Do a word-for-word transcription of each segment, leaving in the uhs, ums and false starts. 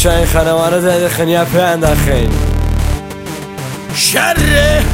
شاين خانوانه داده خنیا پنده خین شره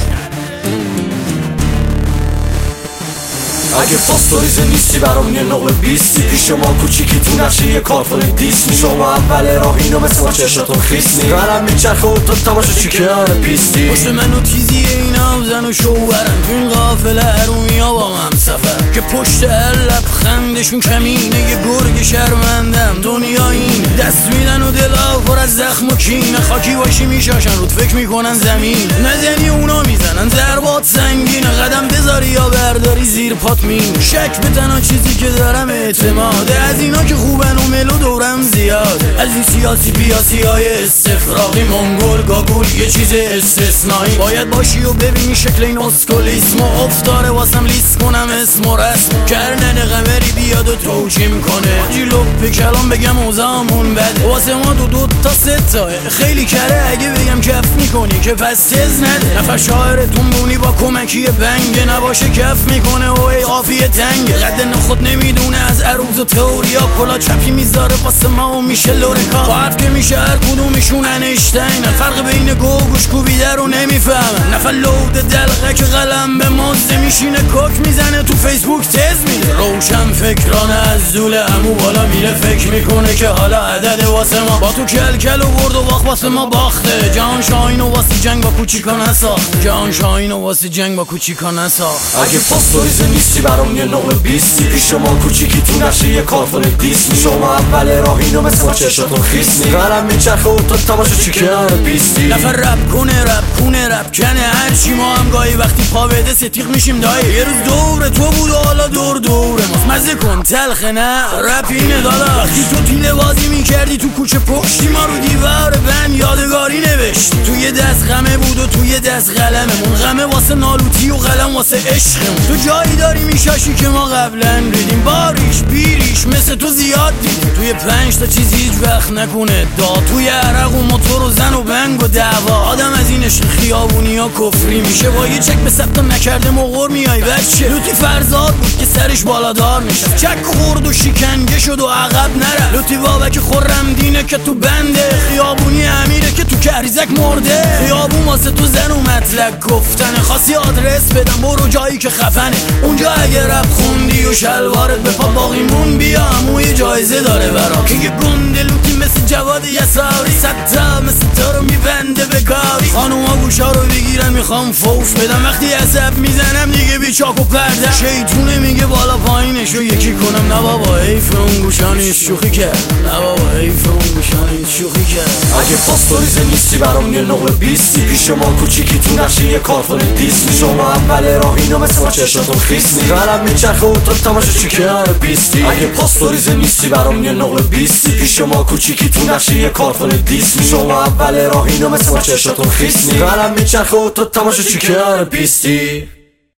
اگه پاستوریزه نیستی برام یه نقل بیستی پیش ما کوچیکی تو نقشه یه کارتون دیسنی شما اول راه اینو مثل ما چشاتون خیسنی قلم میچرخه و تو تماشا چی کنار پیستی پشت منو تیزی اینا زن و شوهرم تو این قافله هرومیا با هم سفر که پشت هر لبخندشون کمینه یه گرگ شرمندم دنیا اینه دست میدن و دلا پر از زخم و کینه خاکی باشی میشاشن رود فکر میکنن زمین نزنی اونا میزنن ضربات سنگینه قدم بذاری یا برداری زیر پات مین شک به تنها چیزی که دارم اعتماده از اینا که خوبن و ملو دورم زیاد از این سیاسی پیاسی های استفراغی منگول گاگول یه چیز استثنایی باید باشی و ببینی شکل این اسکولیسم و افتاره واسم لیست کنم اسم و رسم کرنن قمری بیاد و توجیم کنه جلو به کلام بگم اوزامون بده واسه ما دو دو تا سه تاه خیلی کره اگه بگم کف میکنی که پس تز نده نفر شاعرتون بونی با کمکی بنگ نباشه کف میکنه و ای قافیه تنگ قد نخود نمیدونه از عروض و تئوریا کلا چپی میذاره واسه ما و میشه لورکا با حرف که میشه هر کدومشون انشتین فرق بین گو و گوش کوبیده رو نمیفهمن نفر لود دلقه که قلم به مازه میشینه کوک میزنه تو فیسبوک تز میده روشن فکرانه از دول عمو بالا میره فکر میکنه که حالا عدد واسه ما با تو کل کل و برد و باخت واسه ما باخته جهان شاهین و واسه جنگ با کوچیکا نساخت جهان شاهین و واسه جنگ با کوچیکا نساخت اگه پاستوریزه نیستی برام یه نقل بیستی پیش ما کوچیکی تو نقشه یه کارتون دیسنی شما اول راه اینو مثل ما چشاتون خیسنی قلم میچرخه و تو تماشا چی کنار پیستی نفر رپ کنه رپ کنه رپ کنه هرچی ما هم گاهی وقتی پا بده ستیق میشیم دایی یه روز دور تو بود و حالا دور دوره ماست مزه کن تلخه نه رپ اینه دادا وقتی تو تیله بازی میکردی تو کوچه پشتی ما رو دیوار بند یادگاری نوشتی توی دست غمه بود و توی دست قلممون غمه واسه نالوتی و قلم واسه عشقمون تو جایی داری میشاشی که ما قبلا ریدیم باریش بیریش مثل تو زیاد دیدیم توی پنج تا چیزی هیچ وقت نکنه دا توی عرق و موتور و زن و بنگ و دعوا آدم از این عشق خیابونی ها کفری میشه با یه چک به ثبت نکرده مغور میای بچه لوتی فرزاد بود که سرش بالادار نشد چک خورد و شکنجه شد و عقب نره لوتی بابک خرم دینه که تو بنده خیابونی امیره که تو کریزک مرده خیابون واسه تو زن و مطلق گفتنه خاصی آدرس بدم برو جایی که خفنه اونجا اگه رپ خوندی و شلوارت به پا باقیمون بیا اموی جایزه داره برا که یه گنده لوتی مثل جواد یساری ستا مثل تو رو میبنده به کاری خانوما گوشا رو بگیرم میخوام فوش بدم وقتی عصب میزنم دیگه بی چاک و پرده شیطونه میگه بالا پایینشو یکی کنم نه بابا حیف اون گوشا نیست شوخی کرد نه بابا حیف اون گوشا نیست شوخی کرد اگه پاستوریزه نیستی برام یه نقل بیستی پیش ما کوچیکی تو نقشه یه کارتون دیسنی شما اول راه اینو مثل ما چشاتون خیسنی قلم میچرخه و تو تماشا چی کنار پیستی اگه پاستوریزه نیستی برام یه نقل بیستی پیش ما کوچیکی تو نقشه یه کارتون دیسنی شما اول راه اینو مثل ما چشاتون خیسنی قلم میچرخه و تو تماشا چی کنار پیستی